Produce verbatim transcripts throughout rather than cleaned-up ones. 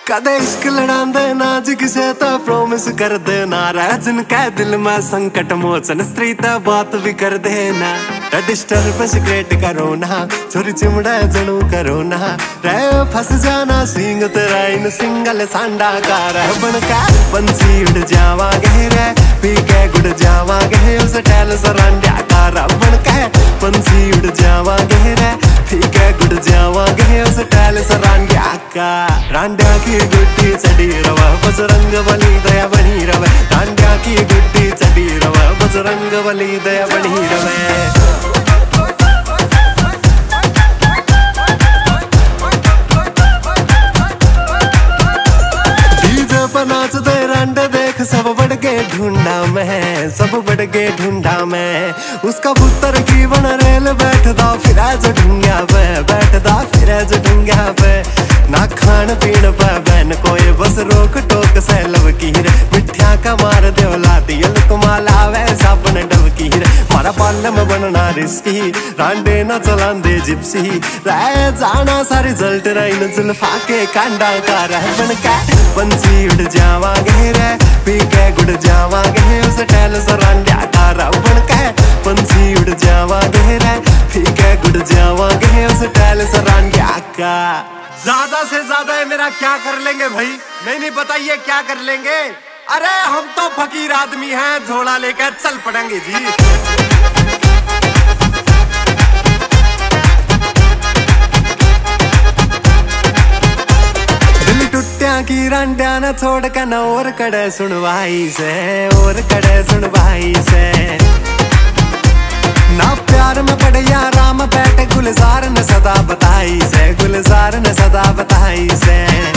कदे इश्क लड़ांदे ना जी किसे तो प्रॉमिस कर देना राजन कह दिल में संकट मोचन स्त्री तो बात भी कर देना डिस्टर्बेंस क्रिएट करो ना छोरी चिमड़ा जनू करो ना रे फंस जाना सिंग तेरा इन सिंगल सांडा कार बन का पंछी उड़ जावांगे रे पी के गुड़ जावांगे उस टैल सरांडा कार बन का पंछी उड़ जावांगे रे पी के गुड़ जावांगे उस टैल सरांडा का रांडा की गुड्डी चढ़ी रवा बजरंग बली दया बनी रवे रांडा की गुड्डी चढ़ी रवा बजरंग बली दया बनी रवे नाच दे रंड देख सब बढ़ के ढूंढा मैं सब बढ़ के ढूंढा मैं उसका पुत्र की बन रेल बैठदा फिर जो ढूंढा पे बैठदा फिर जो ढूंढा पे ना खान पीन पे बहन कोई बस रोक टोक से लब की रे मिठ्या का मार देवला दियल कमाला वैसा बन डब की रे मारा पालम बनना रिस्की रांडे ना चलांदे जिप्सी रह जाना सारी जल्ट रही जुल्फा के कांडा का रह बन का पंछी उड़ जावांगे रे पी के गुड़ जावांगे उस टैल सरांडा का बन का पंछी उड़ जावांगे रे पी के गुड़ जावांगे उस टैल सरांडा का ज्यादा से ज्यादा है मेरा क्या कर लेंगे भाई नहीं नहीं बताइए क्या कर लेंगे अरे हम तो फकीर आदमी हैं झोला लेकर चल पड़ेंगे जी दिल टुट्टिया की रंडिया न छोड़ के न और कड़े सुनवाई से और कड़े सुनवाई से ना प्यार में पड़े राम बैठे गुलजार ने सदा बताई से गुलजार ने सदा बताई से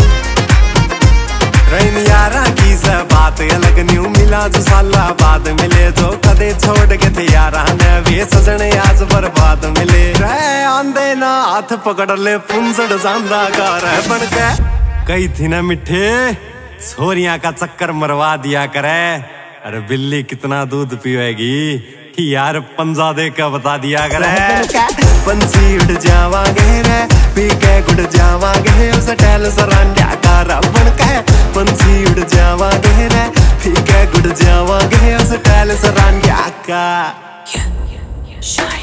रैन यारा की से बात अलग न्यू मिला जो साला बाद मिले जो कदे छोड़ के थे यारा ने वे सजने आज बर्बाद मिले रे आंदे ना हाथ पकड़ ले पुंजड़ सांदा कार बन के कही थी ना मिठे छोरियां का चक्कर मरवा दिया करे अरे बिल्ली कितना दूध पीवेगी यार पंजा दे का बता दिया करे पंछी उड़ जावांगे रे पी के गुड़ जावांगे उस टैल सरांडा का बन के पंछी उड़ जावांगे रे पी के गुड़ जावांगे उस टैल सरांडा का